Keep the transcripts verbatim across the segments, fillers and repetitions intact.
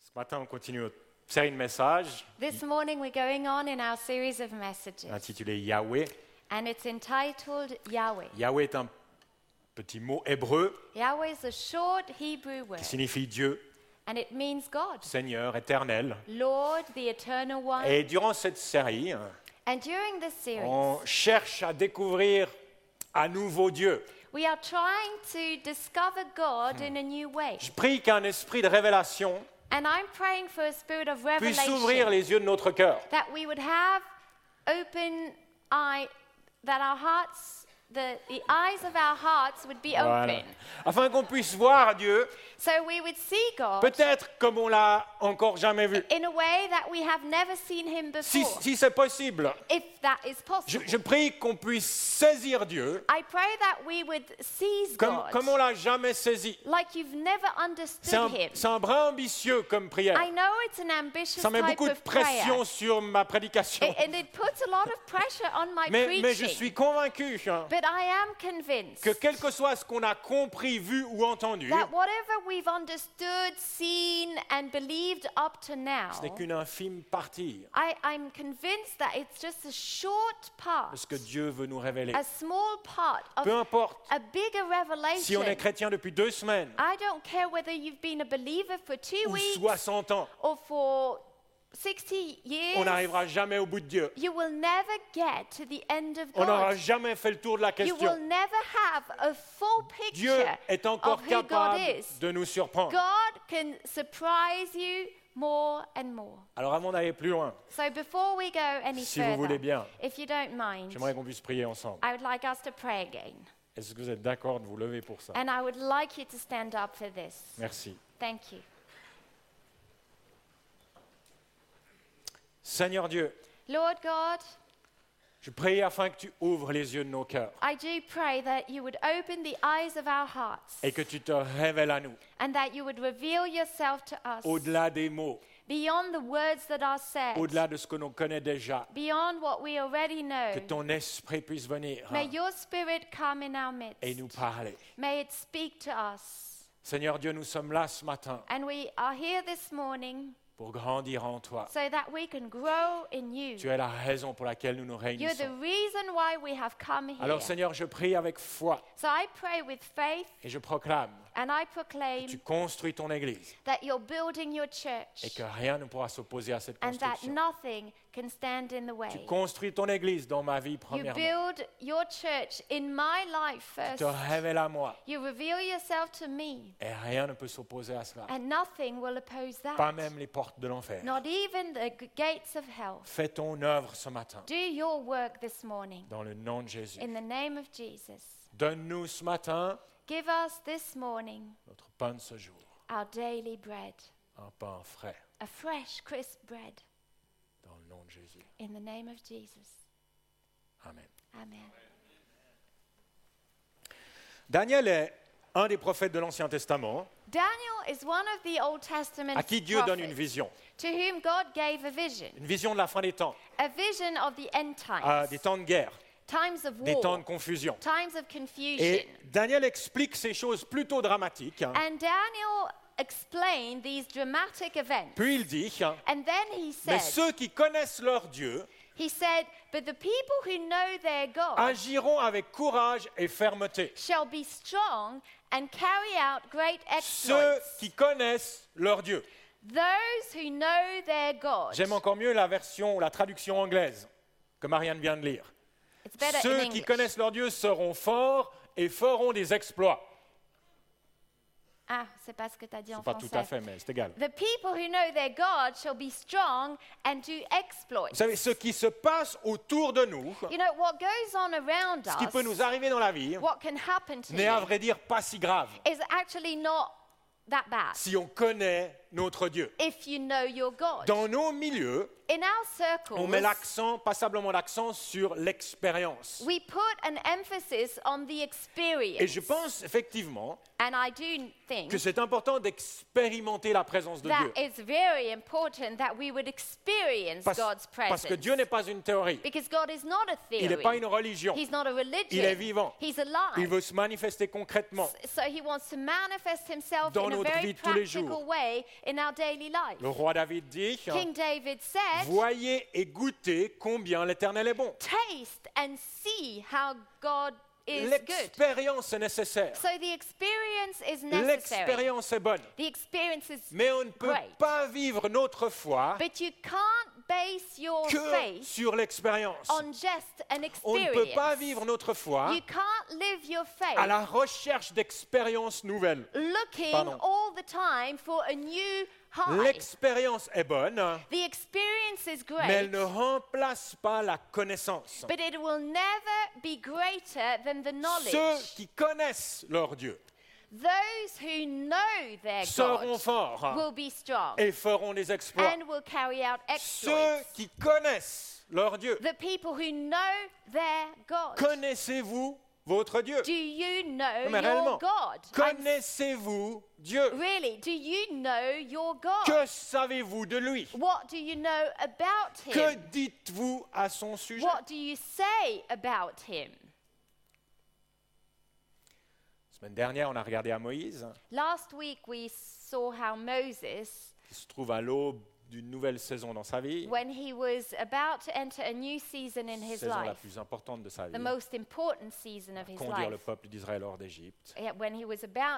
Ce matin, on continue notre série de messages This morning we're going on in our series of messages, intitulée Yahweh. and it's entitled Yahweh. Yahweh est un petit mot hébreu Yahweh is a short Hebrew word, qui signifie Dieu, and it means God, Seigneur, éternel. Lord, the Eternal One. Et durant cette série, And during this series, on cherche à découvrir à nouveau Dieu. we are trying to discover God in a new way. Je prie qu'un esprit de révélation And I'm praying for a spirit of puisse ouvrir revelation, les yeux de notre cœur. that we would have open eye, that our hearts, the, the eyes of our hearts would be Voilà. open. Afin qu'on puisse voir Dieu, So we would see God peut-être comme on l'a encore jamais vu. in a way that we have never seen him Si, before, si c'est possible, if that is je, possible. je prie qu'on puisse saisir Dieu I pray that we would seize comme, God comme on l'a jamais saisi. like you've never C'est understood un, him. c'est un brin ambitieux comme prière. I know it's an ambitious Ça met type beaucoup de of prayer, pression sur ma prédication. a- and it puts a lot of pressure on my Mais, preaching. mais je suis convaincu hein, But I am convinced que quel que soit ce qu'on a compris, vu ou entendu, that whatever we've understood, seen, and believed up to now, ce n'est qu'une infime partie I, I'm convinced that it's just a short part, de ce que Dieu veut nous révéler. a small part of Peu importe a bigger si on est revelation. chrétien depuis deux semaines I don't care whether you've been a believer for two ou weeks soixante ans, or for sixty years. on n'arrivera jamais au bout de Dieu. You will never get to the end of On n'aura God. jamais fait le tour de la You will question. never have a full Dieu picture est encore of who God capable is. de nous surprendre. God can surprise you more and more. Alors avant d'aller plus loin, So before we go any si vous voulez further, bien, if you don't mind, j'aimerais qu'on puisse prier ensemble. I would like us to pray again. Est-ce que vous êtes d'accord de vous lever pour ça? And I would like you to stand up for this. Merci. Thank you. Seigneur Dieu, Lord God, je prie afin que tu ouvres les yeux de nos cœurs I do pray that you would open the eyes of our hearts et que tu te révèles à nous, and that you would reveal yourself to us au-delà des mots, beyond the words that are said, au-delà de ce que l'on connaît déjà, beyond what we already know. que ton esprit puisse venir May hein, your spirit come in our et nous midst. parler. May it speak to us. Seigneur Dieu, nous sommes là ce matin And we are here this morning pour grandir en toi. so that we can grow in you. Tu es la raison pour laquelle nous nous You're the réunissons. reason why we have come here. Alors Seigneur, je prie avec foi So I pray with faith et je proclame and I que proclaim tu construis ton Église that you're building your et church que rien ne pourra s'opposer à cette and that construction. nothing can stand in the Tu way. construis ton Église dans ma vie You premièrement. build your church in my life Tu first. te révèles à moi You reveal yourself to me et rien ne peut s'opposer à cela. and nothing will oppose Pas that. même les portes de l'enfer. Not even the g- gates of hell. Fais ton œuvre ce matin Do your work this morning dans le nom de Jésus. in the name of Jesus. Donne-nous ce matin Give us this morning notre pain de ce jour, our daily bread, un pain frais a fresh, crisp bread dans le nom de Jésus. in the name of Jesus. Amen. Amen. Daniel est un des prophètes de l'Ancien Testament Daniel is one of the Old Testament à qui Dieu donne une prophets vision, to whom God gave a vision, une vision de la fin des temps, a vision of the end à times, des temps de guerre, times of des temps war, de confusion. times of confusion. Et Daniel explique ces choses plutôt dramatiques. hein. And Daniel explained these dramatic events. Puis il dit, hein, And then he mais said, ceux qui connaissent leur Dieu he said, but the people who know their God agiront avec courage et fermeté. shall be strong and carry out great Ceux exploits. qui connaissent leur Dieu. Those who know their God. J'aime encore mieux la version, la traduction anglaise que Marianne vient de lire. It's better in Ceux qui English. connaissent leur Dieu seront forts et feront des exploits. Ah, c'est pas ce que tu as dit en C'est pas français. tout à fait, mais c'est égal. The people who know their God shall be strong and do exploits. Vous savez, ce qui se passe autour de nous, You know, what goes on around ce qui peut us, nous arriver dans la vie, what can happen to n'est à you, vrai dire pas si grave is actually not that bad si on connaît notre Dieu. if you know your God. Dans nos milieux, In our circles, on met l'accent, passablement l'accent sur l'expérience. we put an emphasis on the experience. Et je pense effectivement And I do think que c'est important d'expérimenter la présence de that Dieu. it's very important that we would experience Parce, God's parce presence. que Dieu n'est pas une théorie. Because God is not a Il n'est theory. pas une religion. He's not a religion. Il est vivant. He's alive. Il veut se manifester concrètement. So he wants to manifest himself Dans in a notre very vie de tous les practical jours. way in our daily life. Le roi David dit, King David said, voyez et goûtez combien l'Éternel est bon. taste and see how God is good. L'expérience est nécessaire. So the experience is necessary. L'expérience est bonne. The expérience is Mais on ne peut great. pas vivre notre foi But you can't base your que faith sur l'expérience. on just an On ne experience. peut pas vivre notre foi You can't live your faith à la recherche d'expériences nouvelles. looking Pardon. all the time for a new high. L'expérience est bonne, The experience is mais elle great, ne remplace pas la connaissance. but it will never be greater than the Ceux knowledge. qui connaissent leur Dieu Those who know their seront God forts will be strong et feront des exploits. and will carry out Ceux exploits. qui connaissent leur Dieu, The people who know their God. connaissez-vous votre Dieu? Do you know Non, mais your réellement, God? I'm connaissez-vous Dieu? Really, do you know your God? Que savez-vous de lui? What do you know about Que him? dites-vous à son sujet? What do you say about him? La semaine dernière, on a regardé à Moïse, Last week we saw how Moses, qui se trouve à l'aube d'une nouvelle saison dans sa vie, when he was about to enter a new season in his saison la life, plus importante de sa vie, the most important season of his conduire le life, peuple d'Israël hors d'Égypte, yeah, when he was about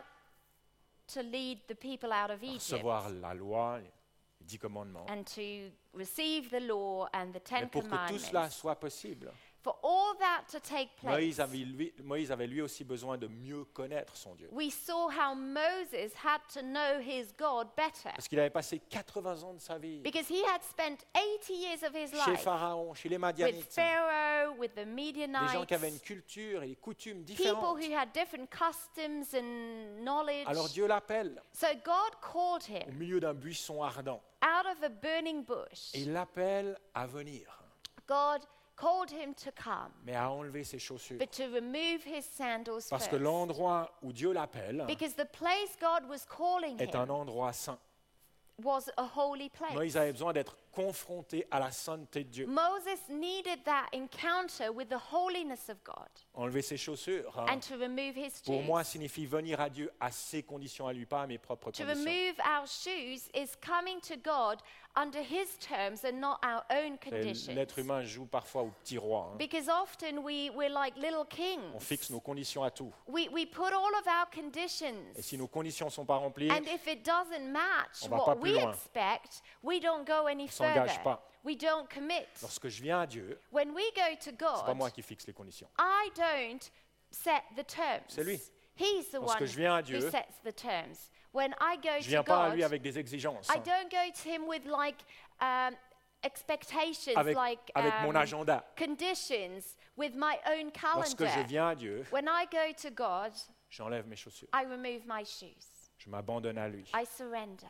to lead the people out of Egypt recevoir la loi, les dix commandements. and to receive the law and the Mais Ten pour que tout cela Commandments. soit possible, For all that to take place, Moïse avait, lui, Moïse avait lui aussi besoin de mieux connaître son Dieu. we saw how Moses had to know his God better. Parce qu'il avait passé quatre-vingts ans de sa vie Because he had spent eighty years of his chez life Pharaon, chez les with Madianites, Pharaoh, with the des gens qui avaient une Midianites, culture et des coutumes people différentes. who had different customs and knowledge. Alors Dieu l'appelle So God called au him milieu d'un buisson ardent out of a burning bush. et il l'appelle à venir, God called him to come, mais à enlever ses chaussures. but to remove his sandals Parce first. que l'endroit où Dieu l'appelle Because the place God was calling est un him endroit saint. was a holy place. Moïse avait besoin d'être confronté à la sainteté de Dieu. Moses needed that encounter with the holiness of God Enlever ses chaussures, hein, and to remove his pour shoes. moi, signifie venir à Dieu à ses conditions à lui, pas à mes propres To conditions. remove our shoes is coming to God under his terms and not our own Et conditions. L'être humain joue parfois au petit roi. hein. Because often we, we're like little On kings. fixe nos conditions à tout. We, we put all of our Et conditions. si nos conditions ne sont pas remplies, And if it doesn't match On va what pas plus we loin. expect, we don't go any On s'engage further. pas. We don't commit. lorsque je viens à Dieu, When we go to ce n'est pas God, moi qui fixe les conditions. I don't set the terms. C'est lui. He's the Lorsque one je viens à who Dieu, sets the terms. When I go Je ne to viens pas à lui God, avec des exigences, I don't go to him with like um, expectations, avec, like avec mon um, agenda. conditions, with my own Lorsque calendar. je viens à Dieu, When I go to God, j'enlève mes chaussures. I remove my shoes. Je m'abandonne à lui. I surrender.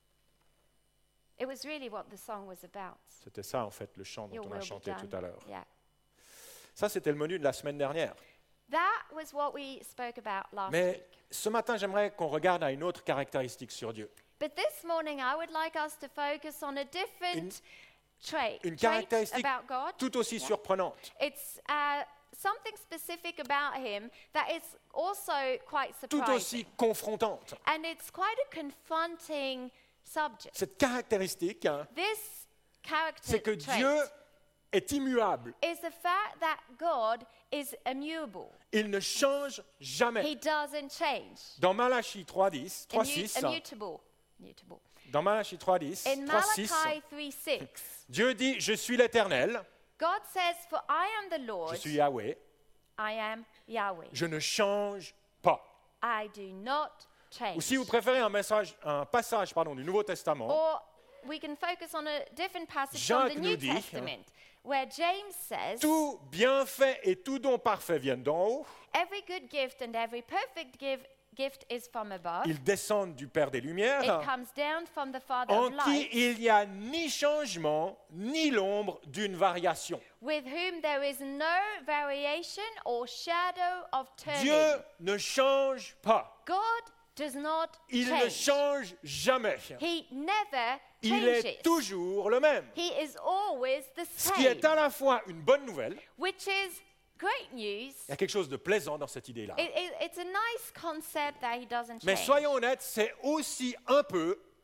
It was really what the song was about. C'était ça, en fait, le chant dont Your on will a be chanté done. tout à l'heure. Yeah. Ça, c'était le menu de la semaine dernière. That was what we spoke about last Mais week. ce matin, j'aimerais qu'on regarde à une autre caractéristique sur Dieu. But this morning, I would like us to focus on a different Une- trait, Une trait caractéristique about God. tout aussi Yeah. surprenante, It's uh, something specific about him that is also quite tout surprising. aussi confrontante. And it's quite a confronting subject. Cette caractéristique, hein, This character c'est que trait Dieu est immuable. is the fact that God is immutable. Il ne change jamais. He doesn't change. Dans Malachie trois dix, trois Immu- six, immutable. Immutable. dans Malachie trois dix, In trois six, Malachi three six, Dieu dit, je suis l'Éternel, God says, "For I am the Lord, je suis Yahweh, I am Yahweh. je ne change pas. I do not change." Ou si vous préférez un, message, un passage pardon, du Nouveau Testament, Or we can focus on a different passage Jacques from the nous New dit, Testament, where James says, tout bienfait et tout don parfait viennent d'en haut, "Every good gift and every perfect gift gift is from above. ils descendent du Père des Lumières, It comes down from the Father en of qui light, il n'y a ni changement, ni l'ombre d'une variation. with whom there is no variation or shadow of turning." Dieu ne change pas. God does not Il ne change. change jamais. He never Il changes. est toujours le même. He is always the Ce qui same, est à la fois une bonne nouvelle, which is great news. il y a quelque chose de plaisant dans cette idée-là. It, it, it's a nice concept that he doesn't Mais change. soyons honnêtes, c'est aussi un peu But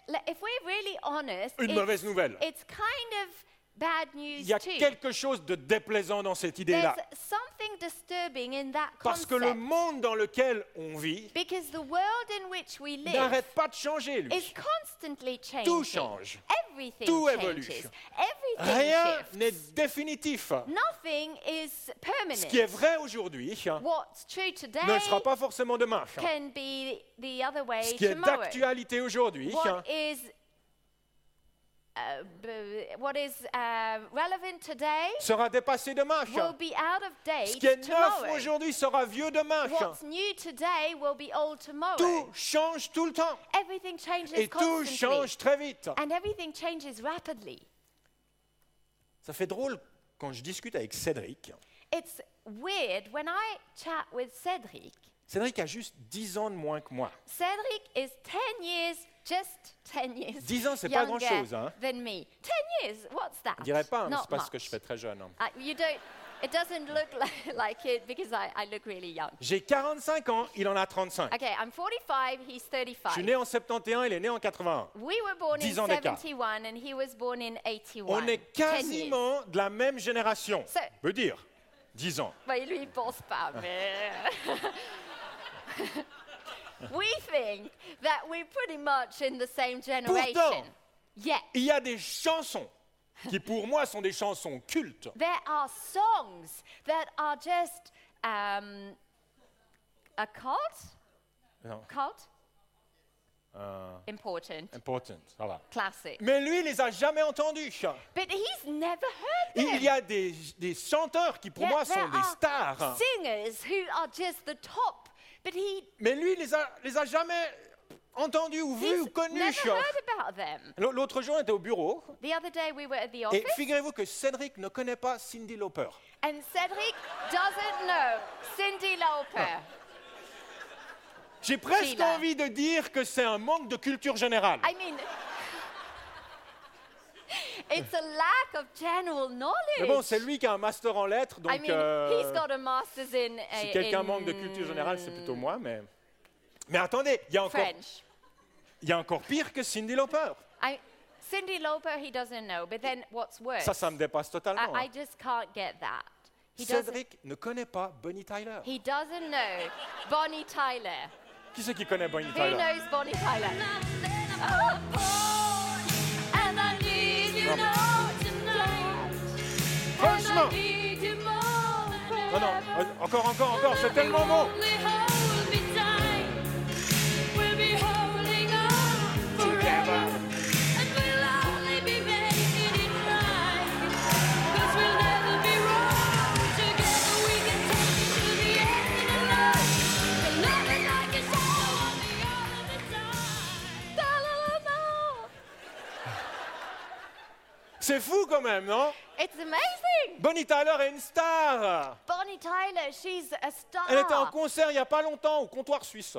le- if we're really honest, Une it's, mauvaise nouvelle. it's kind of bad news Il y a too. quelque chose de déplaisant dans cette idée-là. There's something disturbing in that Parce concept. que le monde dans lequel on vit Because the world in which we live n'arrête pas de changer, lui. is constantly changing. Tout change. Everything Tout changes. évolue. Everything Rien shifts. n'est définitif. Nothing is permanent. Ce qui est vrai aujourd'hui What's true today ne sera pas forcément demain. can be the other way Ce qui est tomorrow. d'actualité aujourd'hui What is uh, b- what is uh, relevant today sera dépassé demain. will be out of date Ce qui est neuf tomorrow. aujourd'hui sera vieux demain. What's new today will be old tomorrow. Tout change tout le temps. Everything changes Et tout constantly. change très vite. And everything changes rapidly. Ça fait drôle quand je discute avec Cédric. It's weird when I chat with Cedric. Cédric a juste dix ans de moins que moi. Cedric is ten years, just ten years dix ans, c'est pas younger grand-chose, hein. than me. ten years, what's that? Je dirais pas, hein, Not c'est parce que much. je fais très jeune. hein. Uh, you don't, it doesn't look like, like it because I, I look really young. J'ai quarante-cinq ans, il en a trente-cinq. Okay, I'm forty-five, he's Je thirty-five. suis né en soixante-onze, il est né en quatre-vingt-un. We were born in dix ans d'écart. seventy-one and he was born in eighty-one. On est ten years. quasiment de la même génération. So- Veut dire, dix ans. Bah, lui, il pense pas, mais... We think that we're pretty much in the same generation. Pourtant- Yet, Il y a des chansons qui pour moi sont des chansons cultes. there are songs that are just um, a cult? Non, Cult? euh, Important. important, ça va. Classic. Mais lui, il les a jamais entendus. But he's never heard them. Il y a des, des chanteurs qui pour Yeah, moi there sont des are stars. singers who are just the top. But he, Mais lui, il les a, les a jamais entendus ou vus ou he's connus. never heard about them. L- L'autre jour, on était au bureau The other day we were at the et office. figurez-vous que Cédric ne connaît pas Cyndi Lauper. And Cedric doesn't know Cyndi Lauper. J'ai presque Sheila. envie de dire que c'est un manque de culture générale. I mean, it's a lack of general knowledge. Mais bon, c'est lui qui a un master en lettres, donc I mean, euh, he's got a master's in, uh, si quelqu'un in manque de culture générale, c'est plutôt moi. Mais, mais attendez, il y, a encore- French. il y a encore pire que Cyndi Lauper. I, Cyndi Lauper, he doesn't know. But then what's worse? Ça, ça me dépasse totalement. I, I hein. just can't get that. He doesn't, Cédric ne connaît pas Bonnie Tyler. he doesn't know Bonnie Tyler. Qui c'est qui connaît Bonnie Who Tyler? knows Bonnie Tyler? And I need you Non. now tonight. Franchement. And I need you more than Non, non, ever. euh, encore, encore, encore, c'est tellement bon. Only hold me tight. We'll be holding on forever. And we'll only be making it right. 'Cause we'll never be wrong. Together we can take it to the end of life. And nothing like a shadow on the other side. C'est fou quand même, non? It's amazing. Bonnie Tyler est une star. Bonnie Tyler, she's a star. Elle était en concert il n'y a pas longtemps au comptoir suisse,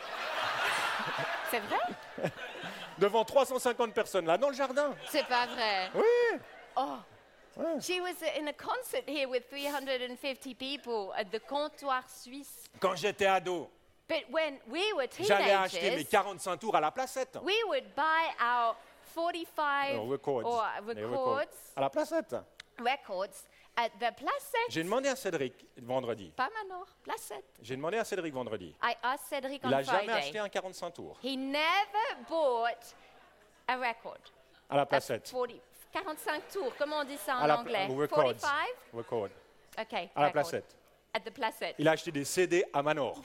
C'est vrai? devant trois cent cinquante personnes, là, dans le jardin. C'est pas vrai. Oui. Oh. She was in a concert here with three hundred fifty people at the Comptoir Suisse. Quand j'étais ado, But when we were j'allais acheter mes teenagers, quarante-cinq tours à la Placette. we would buy our forty-five Non, records. or Les records, À la Placette. records at the Placette. J'ai demandé à Cédric vendredi. Pas Manor, Placette. J'ai demandé à Cédric vendredi. I asked Cedric Il on n'a jamais Friday. acheté un quarante-cinq tours He never bought a record. à la At Placette. forty, forty-five tours, comment on dit ça en À la anglais? records. forty-five? Record. Okay. À la record. Placette. At the Placette. Il a acheté des C D à Manor.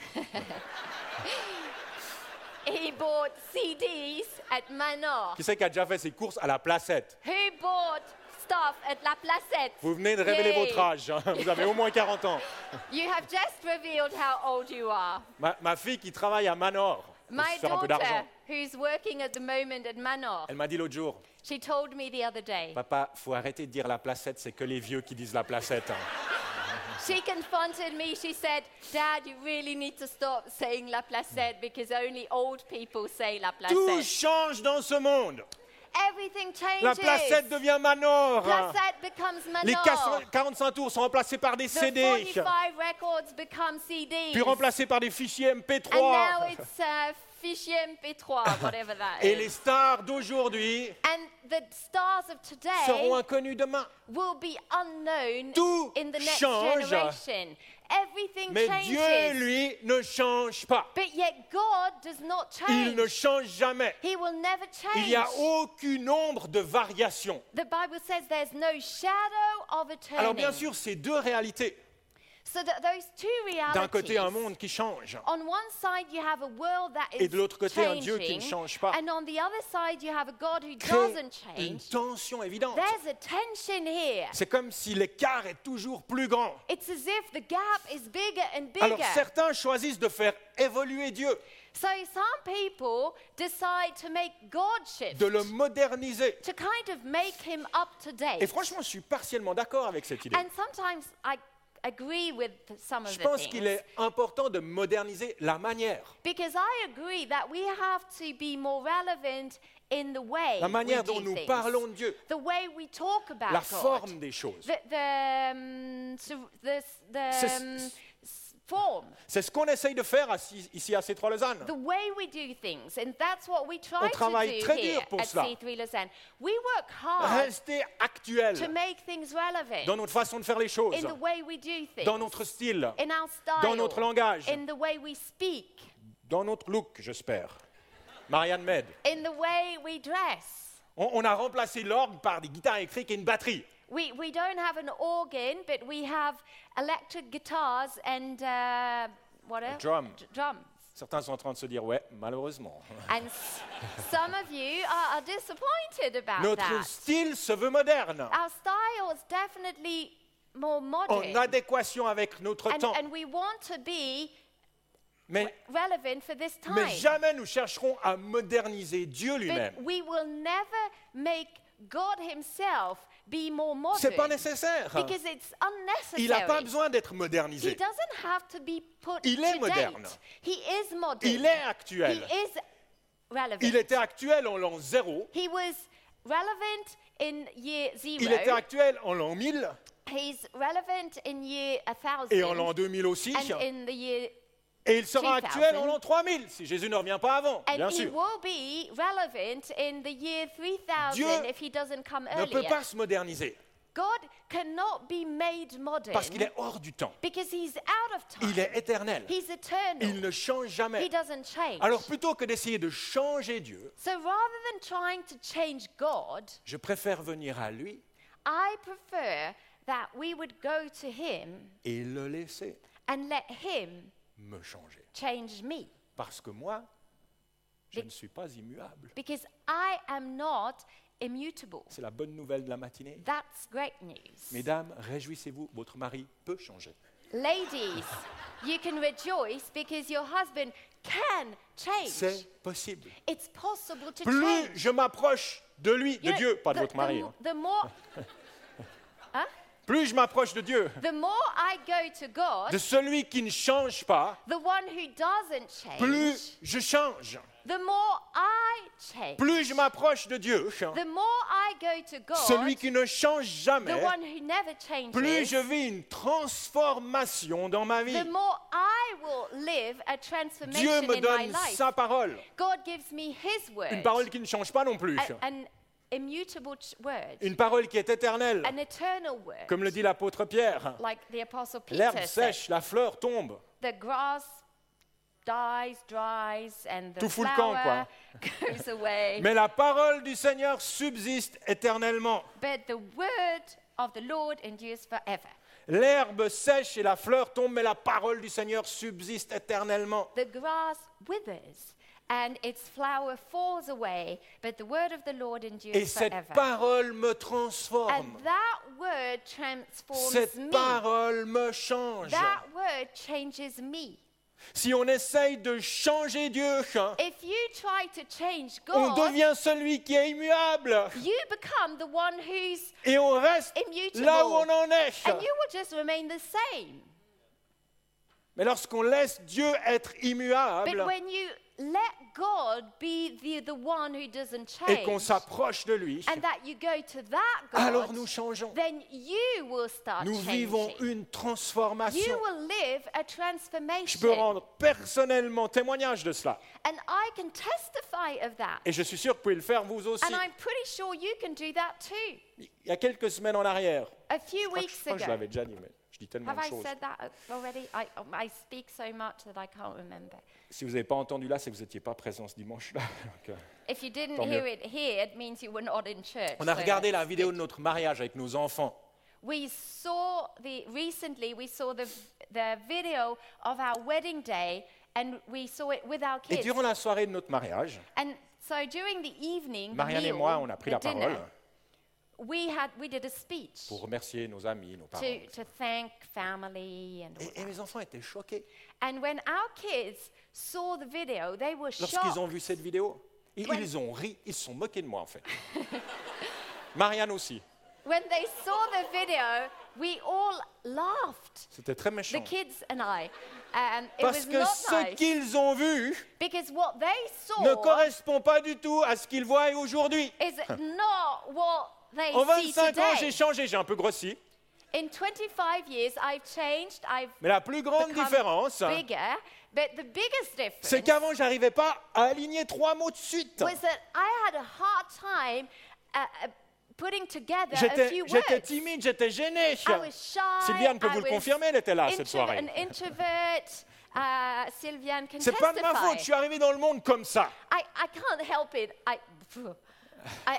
He bought C Ds at Manor. Qui c'est qui a déjà fait ses courses à la Placette? Who bought stuff at La Placette? Vous venez de révéler Yay. votre âge. hein. Vous avez au moins quarante ans. You have just revealed how old you are. Ma, ma fille qui travaille à Manor, pour My se faire un peu daughter, d'argent, who's working at the moment at Manor, elle m'a dit l'autre jour, she told me the other day. papa, faut arrêter de dire la Placette, c'est que les vieux qui disent la Placette. hein. She confronted me. She said, Dad, you really need to stop saying La Placette because only old people say La Tout Placette. change dans ce monde. Everything changes. La Placette devient Manor. Placette becomes Les Manor. quarante-cinq tours sont remplacés par des The C D, forty-five records become C Ds. puis remplacés par des fichiers M P And trois. now it's uh, fichier M P trois, whatever that Et is. les stars d'aujourd'hui And the stars of today seront inconnues demain. will be unknown Tout in the next change. generation. Everything Mais changes. Dieu, lui, ne change pas. But yet God does not Il ne change. change jamais. He will never change. Il n'y a aucune ombre de variation. The Bible says there's no shadow of a turning. Alors bien sûr, c'est deux réalités. So that those two realities. D'un côté, un monde qui change. On one side, you have a world that is Et de l'autre côté, un Dieu qui ne changing, change pas. and on the other side, you have a God who Crée doesn't une change. tension évidente. There's a tension here. C'est comme si l'écart est toujours plus grand. It's as if the gap is bigger and Alors bigger. certains choisissent de faire évoluer Dieu, So some people decide to make God shift, de le moderniser. to kind of make him up to date. Et franchement, je suis partiellement d'accord avec cette idée. And sometimes I agree with some of Je the pense things. qu'il est important de moderniser la manière, Because I agree that we have to be more relevant in the way la manière we do dont nous things. parlons de Dieu, The way we talk about la God. forme des choses. The, the, um, so the, the C'est- um, s- form. C'est ce qu'on essaye de faire assis- ici à C trois Lausanne. The way we do things. And that's what we try On travaille to do très here dur pour at cela. C three Lausanne. We work hard Rester actuel to make things relevant dans notre façon de faire les choses, in the way we do things. dans notre style, in our style. dans notre langage, In the way we speak. dans notre look, j'espère. Marianne m'aide. In the way we dress. On, on a remplacé l'orgue par des guitares électriques et une batterie. We, we don't have an organ, but we have electric guitars and uh, what else? drum. D- drums. Certains sont en train de se dire, ouais, malheureusement. And s- some of you are, are disappointed about Notre that. style se veut moderne, Our style is definitely more modern. en adéquation avec notre and, temps. and we want to be Mais, relevant for this time. mais jamais nous chercherons à moderniser Dieu but lui-même. we will never make God himself be more modern. C'est pas nécessaire. Because it's unnecessary. Il n'a pas besoin d'être He modernisé. doesn't have to be put Il est to moderne. date. He is modern. Il est He actuel. is relevant. Il était actuel en l'an zéro. He was relevant in year zero. Il était actuel en l'an mille He's relevant in year a thousand. et en l'an deux mille aussi. and in the year Et il sera two actuel en thousand. l'an trois mille, si Jésus ne revient pas avant, and bien he sûr. will be relevant in the year three thousand Dieu if he doesn't come Ne peut earlier. pas se moderniser God cannot be made modern parce qu'il est hors du temps. because he's out of time. Il est éternel. He's eternal. Il ne change He jamais. doesn't change. Alors plutôt que d'essayer de changer Dieu, so rather than trying to change God, je préfère venir à lui I prefer that we would go to him et le laisser and let him me changer. change me. Parce que moi, je Be- ne suis pas immuable. Because I am not immutable. C'est la bonne nouvelle de la matinée. That's great news. Mesdames, réjouissez-vous, votre mari peut changer. Ladies, you can rejoice because your husband can change. C'est possible. It's possible to Plus change. je m'approche de lui, de You know, Dieu, pas de the- votre mari. the- hein. The more, huh? Plus je m'approche de Dieu, The more I go to God, de celui qui ne change pas, the one who doesn't change, plus je change. the more I change. Plus je m'approche de Dieu, The more I go to God, celui qui ne change the jamais, one who never changes, plus je vis une transformation dans ma vie. the more I will live a Dieu transformation me in my donne life. sa parole. God gives me His word, Une parole qui ne change pas non plus. a- an immutable ch- word, Une parole qui est éternelle. an eternal word, Comme le dit l'apôtre Pierre. like the Apostle L'herbe Peter said. sèche, la fleur tombe. The grass dies, dries, and the Tout fout le camp, flower goes away. Mais la parole du Seigneur subsiste éternellement. But the word of the Lord endures forever. L'herbe sèche et la fleur tombe, mais la parole du Seigneur subsiste éternellement. The grass withers and its flower falls away, but the word of the Lord endures Et cette forever. parole me transforme. And that word transforms Cette me. parole me change. That word changes me. Si on essaye de changer Dieu, If you try to change on God, devient celui qui est immuable. you become the one who's Et on reste immutable. là où on en est. And you will just remain the same. Mais lorsqu'on laisse Dieu être But immuable, when you let God be the, the one who doesn't et qu'on change, s'approche de lui, and that you go to that alors God, nous changeons. then you will start Nous vivons changing. une You transformation. will live a Je transformation. peux rendre personnellement témoignage de cela. And I can testify of that. Et je suis sûr que vous pouvez le faire vous aussi. And I'm pretty sure you can do that too. Il y a quelques semaines en arrière, A few je crois que, weeks je, crois que je ago. l'avais déjà dit, mais je dis tellement Have de I choses. said that already? I, I speak so much that I can't remember. Si vous n'avez pas entendu là, c'est que vous n'étiez pas présent ce dimanche-là. Donc, euh, If you didn't Tant hear mieux. it here, it means you were not in church. On a so regardé la that's vidéo good. de notre mariage avec nos enfants. We saw the recently we saw the the video of our wedding day, and we saw it with our Et kids. durant la soirée de notre mariage, And so during the evening, the Marianne et meal, moi, on a pris the la dinner, parole we had we did a speech pour remercier nos amis, nos parents. to to thank family and all Et, et mes enfants étaient choqués that. And when our kids saw the video, they were lorsqu'ils shocked. ont vu cette vidéo. Ils, Ouais. ils ont ri, ils se sont moqués de moi en fait. Marianne aussi. When they saw the video, we all laughed. C'était très The méchant. kids and I. And it Parce was que not ce nice. qu'ils ont vu Because what they saw ne correspond pas du tout à ce qu'ils voient aujourd'hui. is not what they En see vingt-cinq ans, j'ai today. changé, j'ai un peu grossi. In twenty-five years, I've changed, I've Mais la plus grande become différence, bigger. But the biggest difference c'est qu'avant, j'arrivais pas à aligner trois mots de suite. was that I had a hard time uh, uh, putting together a J'étais few j'étais words. timide, j'étais gêné. I was shy. Sylviane peut I vous le was confirmer, elle était là cette intro- soirée. An introvert. Uh, Sylviane can C'est pas de ma testify. faute, je suis arrivé dans le monde comme ça. I, I can't help it. I, I,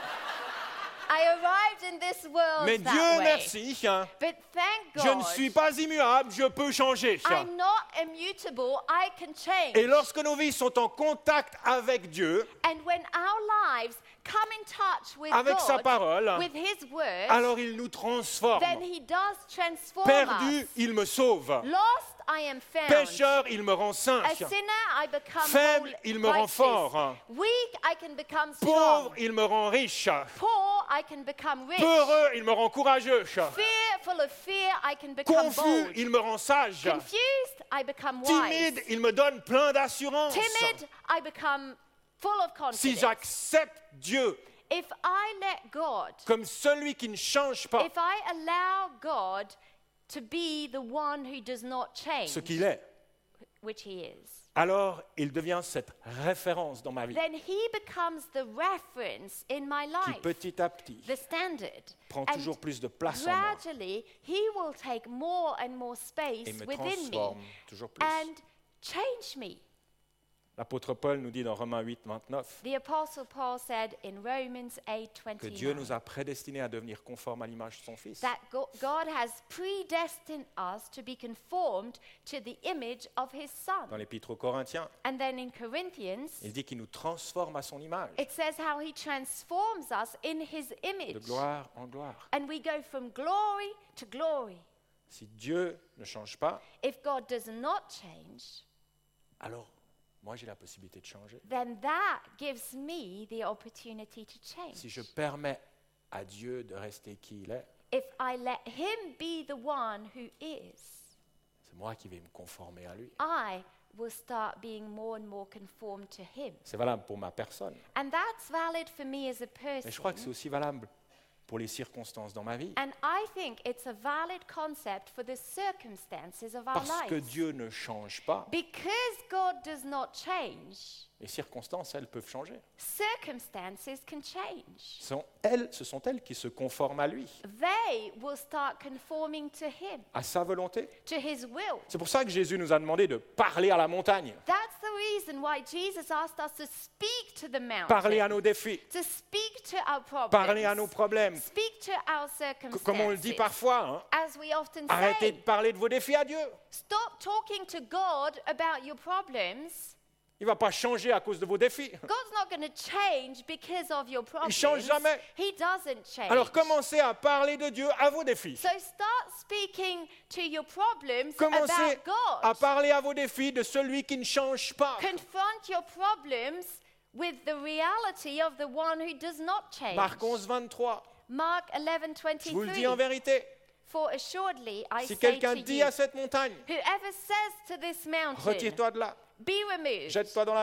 I arrived in this world Mais that Dieu way. merci, hein, But thank God, je ne suis pas immuable, je peux changer. I'm not immutable. I can change. Et lorsque nos vies sont en contact avec Dieu, And when our lives come in touch with avec sa God, parole, with His word, alors il nous transforme. then He does transform Perdu, us. il me sauve. Lost, I am found. Pécheur, il me rend saint. A sinner, I become Faible, whole, il me rend righteous. fort. Weak, I can become strong. Pauvre, il me rend riche. Poor, I can become rich. Peureux, il me rend courageux. Fear, full of fear, I can become Confus, bold. il me rend sage. Confused, I become Timide, wise. il me donne plein d'assurance. Timid, I become full of Si confidence. j'accepte Dieu If I let God, comme celui qui ne change pas if I allow God to be the one who does not change, ce qu'il est, which He is, alors il devient cette référence dans ma vie then He becomes the reference in my qui life, petit à petit the standard. prend And toujours plus de place en moi gradually, He will take more and more space et me within me transforme toujours plus. and change me. L'apôtre Paul nous dit dans Romains huit, vingt-neuf The Apostle Paul said in Romans eight que Dieu nous twenty-nine a prédestinés à devenir conformes à l'image de son Fils. that Go- God has predestined us to be conformed to the image of His Dans Son. l'Épître aux Corinthiens, And then in Corinthians, il dit qu'il nous transforme à son image, it says how He transforms us in His de image. gloire en gloire. And we go from glory to glory. Si Dieu ne change pas, If God does not change, alors moi j'ai la possibilité de changer. then that gives me the opportunity to change. Si je permets à Dieu de rester qui il est, If I let Him be the one who is, c'est moi qui vais me conformer à lui. I will start being more and more conformed to Him. C'est valable pour ma personne, And that's valid for me as a mais je crois que c'est person. aussi valable pour les circonstances dans ma vie. And I think it's a valid concept for the circumstances of our Parce que lives. Dieu ne change pas, Because God does not change, les circonstances, elles, peuvent changer. circumstances can change. Ce sont elles, ce sont elles qui se conforment à lui, They will start conforming to Him, à sa volonté. to His will. C'est pour ça que Jésus nous a demandé de parler à la montagne, That's the reason why Jesus asked us to speak to the parler à mountain, nos défis, to speak to our parler à nos problems, problèmes. speak to our C- Comme on le dit circumstances. parfois, hein, As we often arrêtez de say, parler de vos défis à Dieu. stop talking to God about your problems. Il ne va pas changer à cause de vos défis. God's not going to change because of your problems. change jamais. He doesn't change. Alors commencez à parler de Dieu à vos défis. So start speaking to your problems Commencez about God. à parler à vos défis de celui qui ne change pas. Confront your problems with the reality of the one who does not change. Marc onze, vingt-trois. Mark eleven Je vous le dis en twenty-three. vérité. For assuredly I Si say quelqu'un to dit you, à cette montagne, whoever says to this mountain, retire-toi de là, be removed jette-toi dans la mer,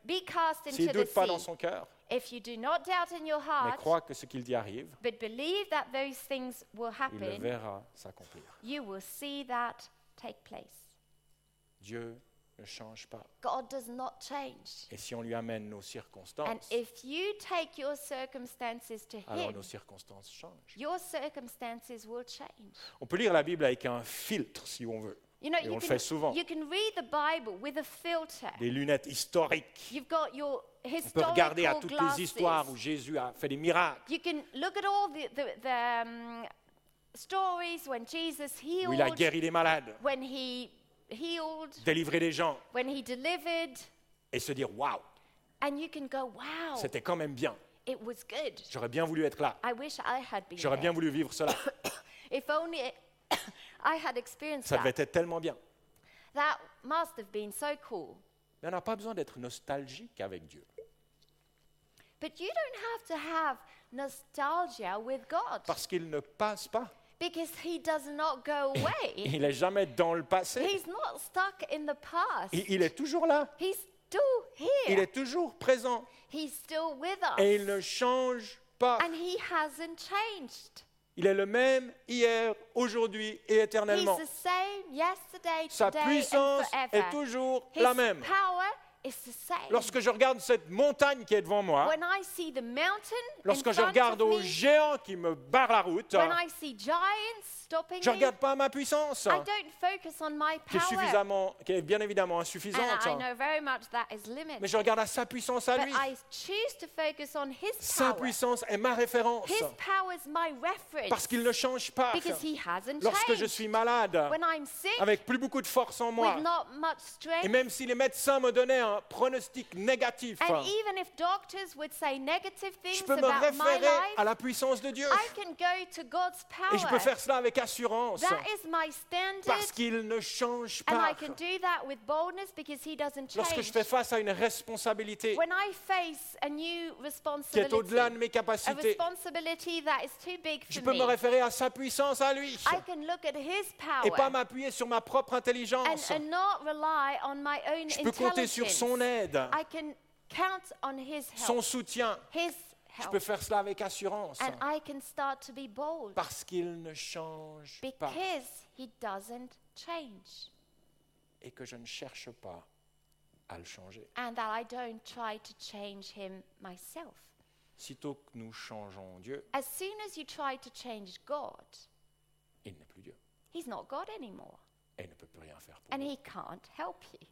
be cast s'il into ne the doute pas dans sea. son cœur, If you do not doubt in your mais heart, croit que ce qu'il dit arrive, but believe that those things will il le happen, verra s'accomplir. you will see that take place. Dieu ne change pas. God does not change. Et si on lui amène nos And circonstances, if you take your circumstances to alors Him, nos circonstances changent. your circumstances will change. On peut lire la Bible avec un filtre, si on veut, You know, et on you le can, fait souvent. you can read the Bible with a filter. Des lunettes historiques. You've got your On peut regarder à historical toutes les histoires où glasses. Jésus a fait des miracles, You can look at all the, the, the um, stories when Jesus où il a healed, guéri des malades, when He healed, délivré des gens, when He delivered, et se dire waouh, and you can go, wow, c'était quand même bien. it was good. J'aurais bien voulu être là. I wish I had been J'aurais there. bien voulu vivre cela. If only I had experienced Ça devait that. être tellement bien. That must have been so cool. Mais on n'a pas besoin d'être nostalgique avec Dieu. But you don't have to have nostalgia with God Parce qu'il ne passe pas. because He does not go away. Il n'est jamais dans le passé. He's not stuck in the past. Il, il est toujours là. He's still Il here. est toujours présent. He's still with us. Et il ne change pas. And He hasn't changed. Il est le même hier, aujourd'hui et He's éternellement. the same yesterday, Sa today, puissance and est forever. toujours His la même. power is the same. Lorsque je regarde cette montagne qui est devant moi, When I see the mountain lorsque in je front regarde of aux me, géants qui me barrent la route, when I see giants stopping je ne me, regarde pas ma puissance, I don't focus on my qui est, power. suffisamment, qui est bien évidemment And insuffisante, I know very much that is mais limited. je regarde à sa puissance à But lui. I choose to focus on His Sa power. puissance est ma référence, His power is my reference. parce qu'il ne change pas. Because He hasn't Lorsque je changed. suis malade, When I'm sick, avec plus beaucoup de force en moi, with not much et strength, même si les médecins me donnaient un pronostic négatif, and even if doctors would say negative je things peux me about my référer à life, la puissance de Dieu. I can go to God's Et je peux power. faire cela avec assurance, That is my standard. parce qu'il ne change And pas. I can do that with boldness because He doesn't Lorsque je change. fais face à une responsabilité When I face a new qui est responsibility, au-delà de mes a capacités, responsibility that is too big je for peux me, me référer à sa puissance à lui I can look at His et pas power m'appuyer sur ma propre intelligence. and, and not rely on my own Je peux compter sur intelligence. son aide, I can count on His son help, soutien. His Je help, peux faire cela avec assurance, and I can start to be bold parce qu'il ne change pas because He doesn't change, et que je ne cherche pas à le changer. and that I don't try to change Him myself. Sitôt que nous changeons Dieu, As soon as you try to change God, il n'est plus Dieu He's not God anymore, et il ne peut plus rien faire pour and nous. He can't help you.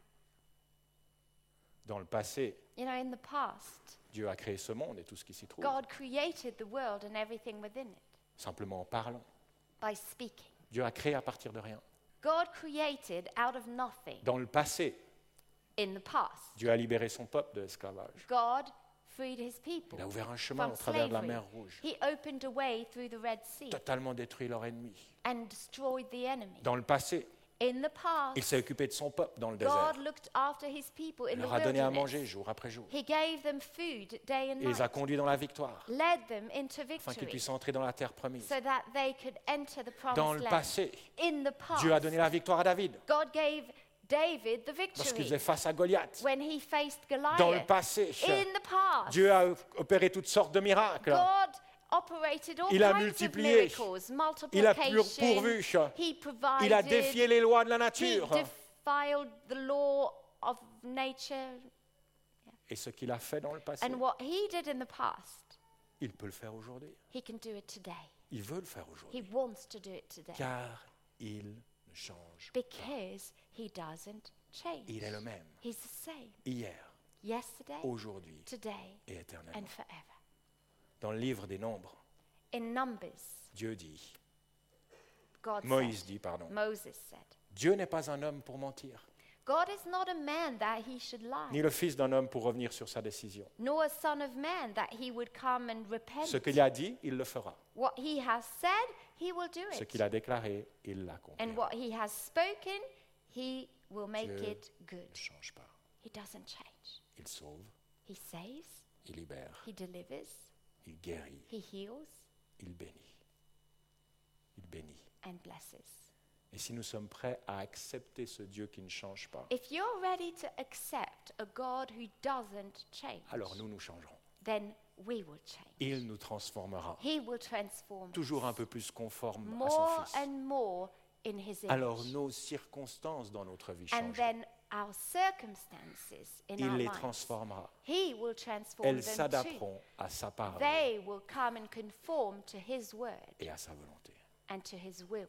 Dans le passé, You know, in the past, Dieu a créé ce monde et tout ce qui s'y trouve, God created the world and everything within it simplement en parlant. by speaking. Dieu a créé à partir de rien. God created out of nothing Dans le passé, in the past. Dieu a libéré son peuple de l'esclavage. God freed His people Il a ouvert un chemin from au travers de la slavery. mer Rouge, He opened a way through the Red Sea totalement détruit leur ennemi. and destroyed the enemy. Dans le passé, In the past, il s'est occupé de son peuple dans le désert. God looked after His people in Il the leur a donné à wilderness. manger jour après jour. He gave them food day and Et les a night, conduits dans la victoire, led them into afin qu'ils victory puissent entrer dans la terre promise. so that they could enter the Dans promised le land. passé, In the past, Dieu a donné la victoire à David God gave David the lorsqu'il victory faisait face à Goliath. when he faced Dans le Goliath. passé, In the past, Dieu a opéré toutes sortes de miracles. God operated all Il a kinds multiplié. of miracles, Il a multiplication. pourvu. He provided. Il a défié les lois de la He nature. defied the law of nature. Et ce qu'il a fait dans le passé, And what he did in the past, il peut le faire aujourd'hui. he can do it today. Il veut le faire He aujourd'hui. wants to do it today Car il ne change pas. because he doesn't change. Il est le même. He's the same Hier, yesterday, aujourd'hui today, et éternellement. and forever. Dans le livre des Nombres, In Numbers, Dieu dit, God Moïse said, dit, pardon, Moses said, Dieu n'est pas un homme pour mentir, God is not a man that he should lie, ni le fils d'un homme pour revenir sur sa décision. nor a son of man that he would come and repent. Ce qu'il a dit, il le fera. What he has said, he will do Ce it. qu'il a déclaré, il And l'accomplira. what he has spoken, he will make Dieu it good. ne change pas. He doesn't change. Il sauve, He saves, il libère, he delivers, il guérit, he heals, il bénit. Il bénit. and blesses. Et si nous sommes prêts à accepter ce Dieu qui ne change pas, if you're ready to accept a God who doesn't change, alors nous nous changerons. then we will change. Il nous transformera, He will transform toujours us un peu plus conforme à more son Fils. and more in His image. Alors nos circonstances dans notre vie and changeront. then our circumstances in Il our les lives, transformera. He will transform Elles them too. s'adapteront à sa parole They will come and conform to His word et à sa volonté. and to His will.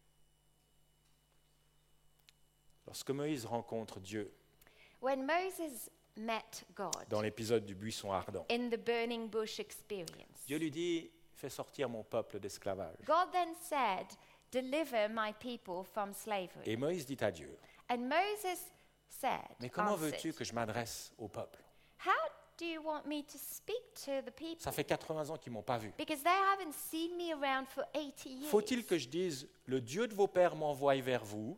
Lorsque Moïse rencontre Dieu When Moses met God dans l'épisode du buisson ardent, in the burning bush experience, Dieu lui dit, fais sortir mon peuple d'esclavage. God then said, "Deliver my people from slavery." Et Moïse dit à Dieu, And Moses said, mais comment answered, veux-tu que je m'adresse au peuple? "How do you want me to speak to the people? Ça fait quatre-vingts ans qu'ils ne m'ont pas vu. Because they haven't seen me around for eighty years." Faut-il que je dise, le Dieu de vos pères m'envoie vers vous?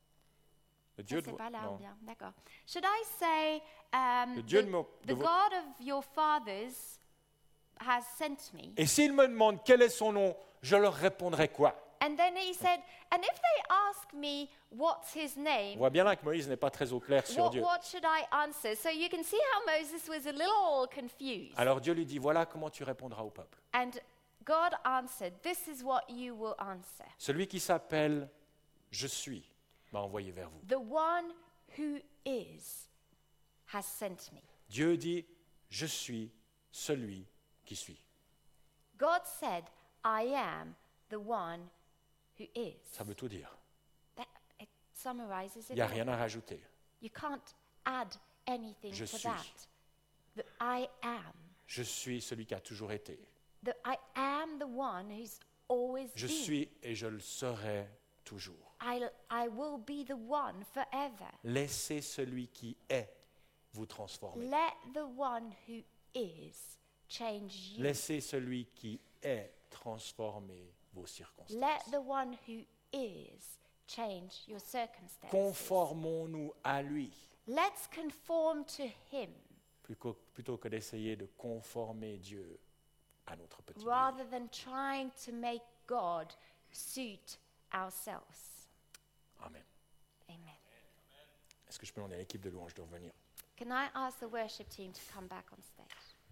Le Dieu Ça, de c'est vos... pas là, non. bien, d'accord. Should I say, um, Le Dieu the, de mo- de the vo- God of your fathers has sent me? Et s'ils me demandent quel est son nom, je leur répondrai quoi? And then he said, and if they ask me what's his On name, voit bien là que Moïse n'est pas très au clair sur what, Dieu. what should I answer? So you can see how Moses was a little confused. Alors Dieu lui dit, voilà comment tu répondras au peuple. And God answered, this is what you will answer. Celui qui s'appelle « Je suis » m'a envoyé vers vous. The one who is has sent me. Dieu dit « Je suis celui qui suis God said, I am the one who is. ». Ça veut tout dire. That, it summarizes it Il n'y a all. rien à rajouter. You can't add anything Je to suis. that. The I am. Je suis celui qui a toujours été. The I am the one who's always Je been. suis et je le serai toujours. I'll, I will be the one forever. Laissez celui qui est vous transformer. Let the one who is change you. Laissez celui qui est transformer vos Let circonstances. the one who is change your circumstances. Conformons-nous à lui Let's conform to him plutôt, plutôt que d'essayer de conformer Dieu à notre petit grille. rather than trying to make God suit ourselves. Amen. Amen. Est-ce que je peux demander à l'équipe de louange de revenir? Can I ask the worship team to come back on stage?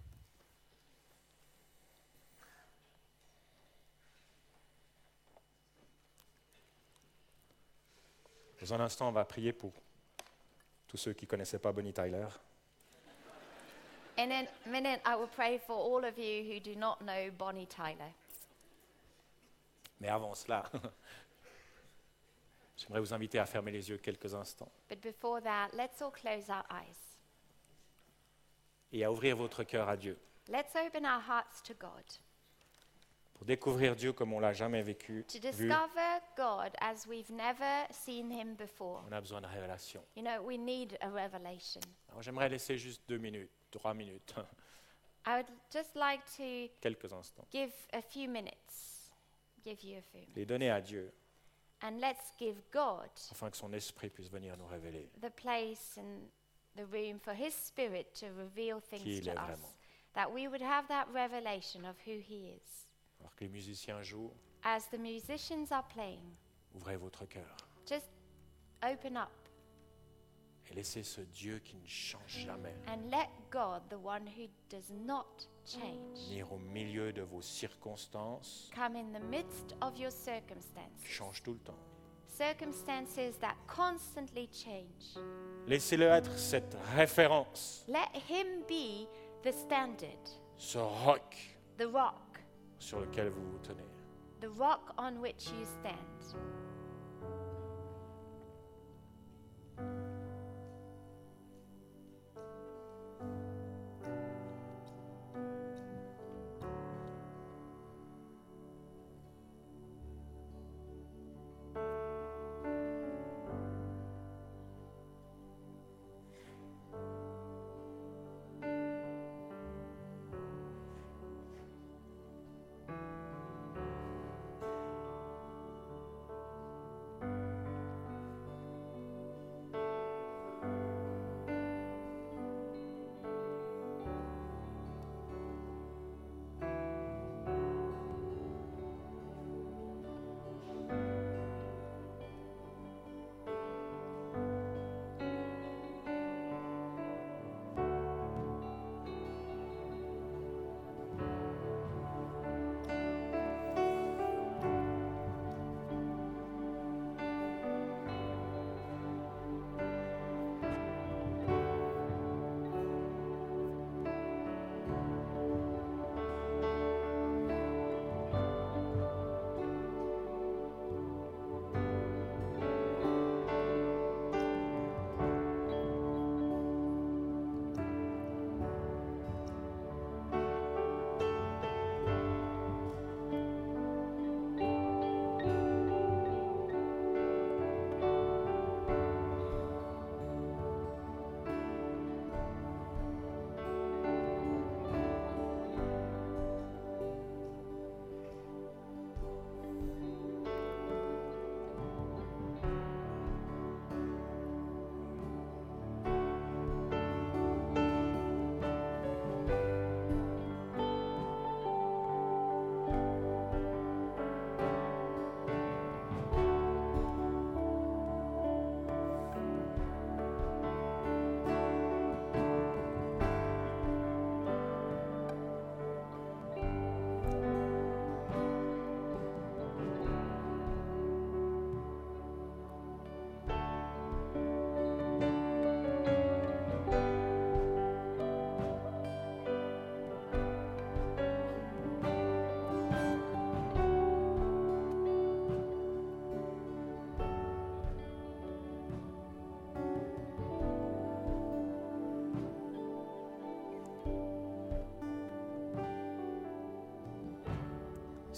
Dans un instant, on va prier pour tous ceux qui ne connaissaient pas Bonnie Tyler. In a minute, I will pray for all of you who do not know Bonnie Tyler. Mais avant cela, j'aimerais vous inviter à fermer les yeux quelques instants But before that, let's all close our eyes. et à ouvrir votre cœur à Dieu Let's open our hearts to God, pour découvrir Dieu comme on l'a jamais vécu, to vu. discover God as we've never seen him before. On a besoin de révélation. You know, we need a revelation. Alors j'aimerais laisser juste deux minutes, trois minutes, I would just like to quelques instants, give a few minutes, give you a few minutes. les donner à Dieu And let's give God afin que son esprit puisse venir nous révéler the place and the room for his spirit to reveal qui things il to est us. vraiment. That we would have that revelation of who he is. Alors que les musiciens jouent, As the musicians are playing, ouvrez votre cœur just open up et laissez ce Dieu qui ne change jamais and let God, the one who does not change, venir au milieu de vos circonstances come in the midst of your qui circumstances. changent tout le temps. Circumstances that constantly change. Laissez-le être cette référence, Let him be the standard, ce roc the rock, sur lequel vous vous tenez. the rock on which you stand.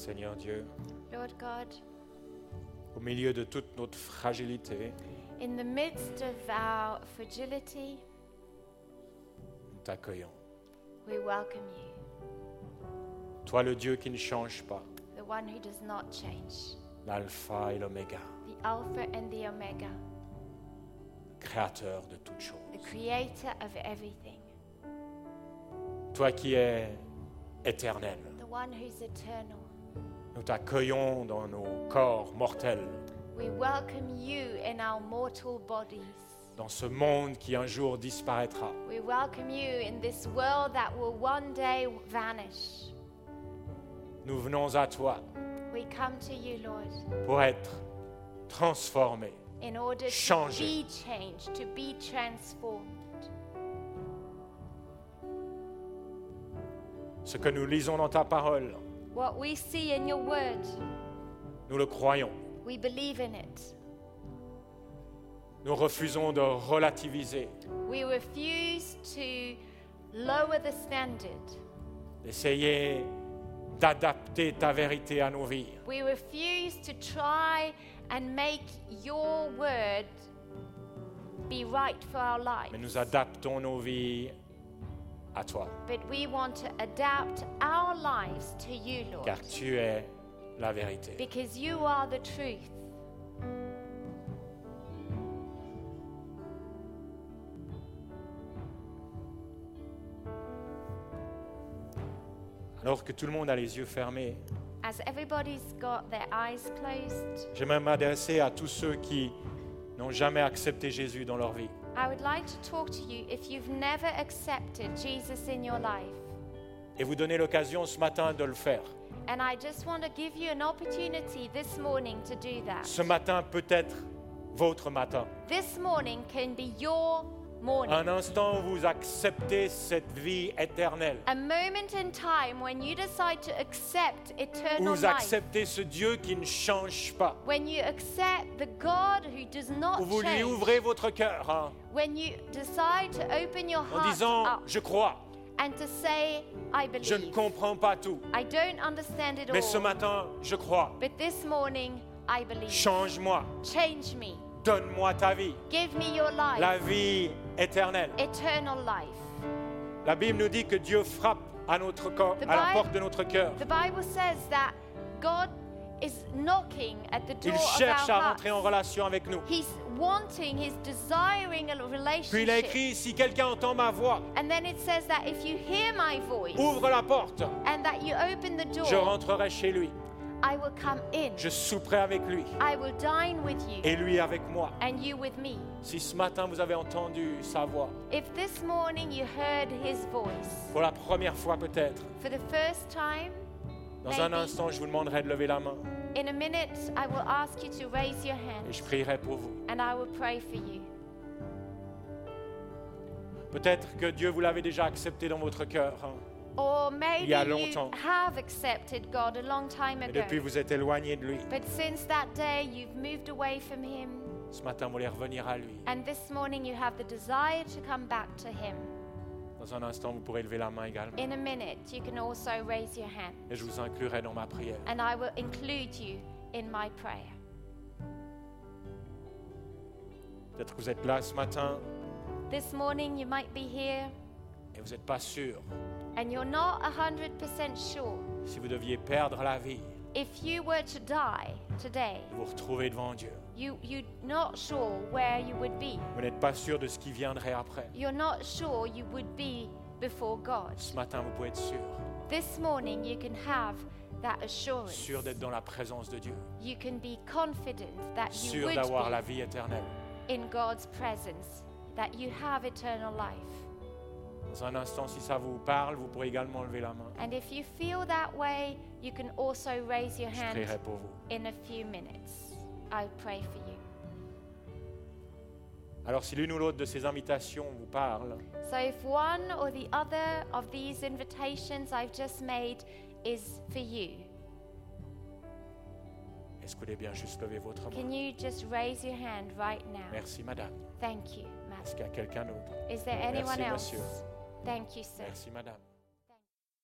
Seigneur Dieu, Lord God, au milieu de toute notre fragilité, in the midst of our fragility, nous t'accueillons. we welcome you, Toi, le Dieu qui ne change pas, the one who does not change, l'alpha et l'oméga, the Alpha and the Omega, créateur de toutes the choses. creator of everything, Toi qui es éternel, the one who's eternal. nous t'accueillons dans nos corps mortels, We welcome you in our mortal bodies. dans ce monde qui un jour disparaîtra. We welcome you in this world that will one day vanish. Nous venons à toi We come to you, Lord, pour être transformés, in order to Changer. be changed, to be transformed. Ce que nous lisons dans ta parole, What we see in your word, nous le croyons. we believe in it. Nous refusons de relativiser, We refuse to lower the standard. d'essayer d'adapter ta vérité à nos vies. We refuse to try and make your word be right for our Mais lives. nous adaptons nos vies à toi, But we want to adapt our lives to you, Lord, car tu es la vérité. because you are the truth. Alors que tout le monde a les yeux fermés, As everybody's got their eyes closed, j'aimerais m'adresser à tous ceux qui n'ont jamais accepté Jésus dans leur vie. I would like to talk to you if you've never accepted Jesus in your life. Et vous donner l'occasion ce matin de le faire. And I just want to give you an opportunity this morning to do that. Ce matin peut être votre matin. This morning can be your morning. Un instant où vous acceptez cette vie éternelle. A moment in time when you decide to accept Où eternal vous life. acceptez ce Dieu qui ne change pas. When you accept the God who does not Où vous lui change. ouvrez votre cœur hein, When you decide to open your en heart disant up « Je crois, and to say, I believe. je ne comprends pas tout, I don't understand it mais ce all. matin, je crois. But this morning, I believe. Change-moi, Change me. donne-moi ta vie, Give me your life. la vie éternelle. » Eternal life. La Bible nous dit que Dieu frappe à notre corps, The à la Bible- porte de notre cœur. The Bible says that God is knocking at the door Il of cherche our à rentrer en hearts. relation avec nous. He's wanting, he's desiring a relationship. Puis il a écrit, si quelqu'un entend ma voix, And then it says that if you hear my voice ouvre la porte, and that you open the door, je rentrerai chez lui. I will come in. Je souperai avec lui I will dine with you et lui avec moi. and you with me. Si ce matin vous avez entendu sa voix, If this morning you heard his voice pour la première fois peut-être, for the first time, dans un maybe instant je vous demanderai de lever la main in a minute I will ask you to raise your et hand je prierai pour vous. and I will pray for you. Peut-être que Dieu vous l'avez déjà accepté dans votre cœur hein, Or maybe y a you longtemps. have accepted God a long time et ago. depuis vous êtes éloigné de lui. But since that day, you've moved away from Him. Ce matin vous voulez revenir à lui. And this morning, you have the desire to come back to Him. Dans un instant vous pourrez lever la main également In a minute, you can also raise your hand. et je vous inclurai dans ma prière. And I will include you in my prayer. Peut-être que vous êtes là ce matin This morning, you might be here et vous n'êtes pas sûr and you're not one hundred percent sure. si vous deviez perdre la vie, If you were to die today, de vous retrouver devant Dieu. you, you're not sure where you would be. Vous n'êtes pas sûr de ce qui viendrait après. You're not sure you would be before God. Ce matin, vous pouvez être sûr, This morning, you can have that assurance. sûr d'être dans la présence de Dieu, You can be confident that you sûr would d'avoir la be vie éternelle. in God's presence, that you have eternal life. Dans un instant, si ça vous parle, vous pourrez également lever la main. And if you feel that way, you can also raise your Je hand prierai pour vous. in a few minutes. I pray for you. Alors, si l'une ou l'autre de ces invitations vous parle, So if one or the other of these invitations I've just made is for you, est-ce que vous voulez bien juste lever votre can main? you just raise your hand right now? Merci, madame. Thank you, Est-ce madam. qu'il y a quelqu'un d'autre? Is there anyone Merci, else? monsieur. Thank you, sir. Merci, madame.